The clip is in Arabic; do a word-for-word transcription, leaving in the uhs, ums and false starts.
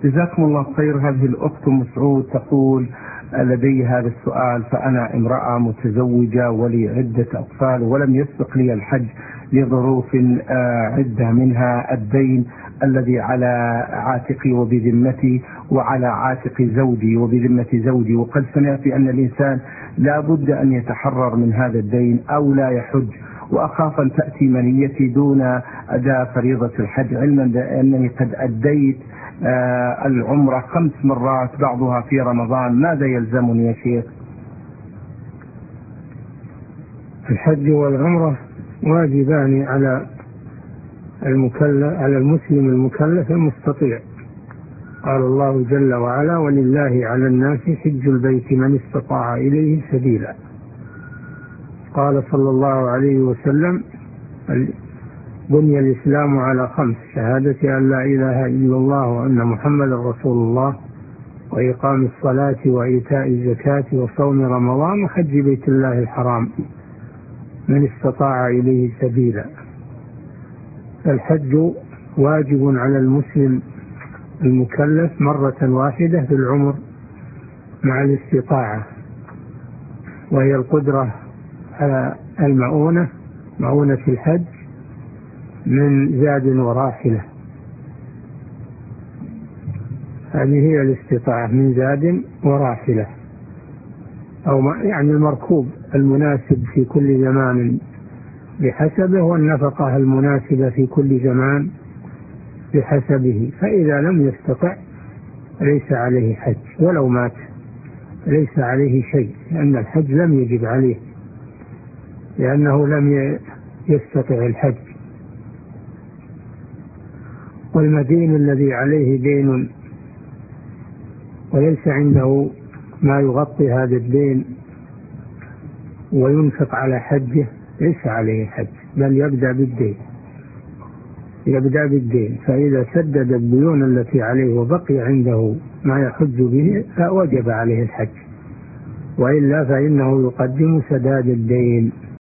جزاكم الله خير. هذه الأخت أم سعود تقول لدي هذا السؤال: فأنا امرأة متزوجة ولي عدة أطفال ولم يسبق لي الحج لظروف عدة، منها الدين الذي على عاتقي وبذمتي وعلى عاتق زوجي وبذمة زوجي، وقد سمعت أن الإنسان لا بد أن يتحرر من هذا الدين أو لا يحج، وأخاف أن تأتي منيتي دون أداء فريضة الحج، علما بأنني قد أديت آه العمرة خمس مرات بعضها في رمضان. ماذا يلزمني يا شيخ؟ الحج والعمرة واجبان على المكلف، على المسلم المكلف المستطيع. قال الله جل وعلا: ولله على الناس حج البيت من استطاع إليه سبيلا. قال صلى الله عليه وسلم: بني الإسلام على خمس: شهادة أن لا إله إلا الله وأن محمد رسول الله، وإقام الصلاة وإيتاء الزكاة وصوم رمضان وحج بيت الله الحرام من استطاع إليه سبيلا. الحج واجب على المسلم المكلف مرة واحدة في العمر مع الاستطاعة، وهي القدرة على المؤونة، مؤونة الحج من زاد وراحلة. هذه هي الاستطاعة، من زاد وراحلة، أو يعني المركوب المناسب في كل زمان بحسبه، والنفقة المناسبة في كل زمان بحسبه. فإذا لم يستطع ليس عليه حج، ولو مات ليس عليه شيء، لأن الحج لم يجب عليه، لأنه لم يستطع الحج. والمدين الذي عليه دين وليس عنده ما يغطي هذا الدين وينفق على حجه ليس عليه حج، بل يبدأ بالدين يبدأ بالدين فإذا سدد الديون التي عليه وبقي عنده ما يحج به فوجب عليه الحج، وإلا فإنه يقدم سداد الدين.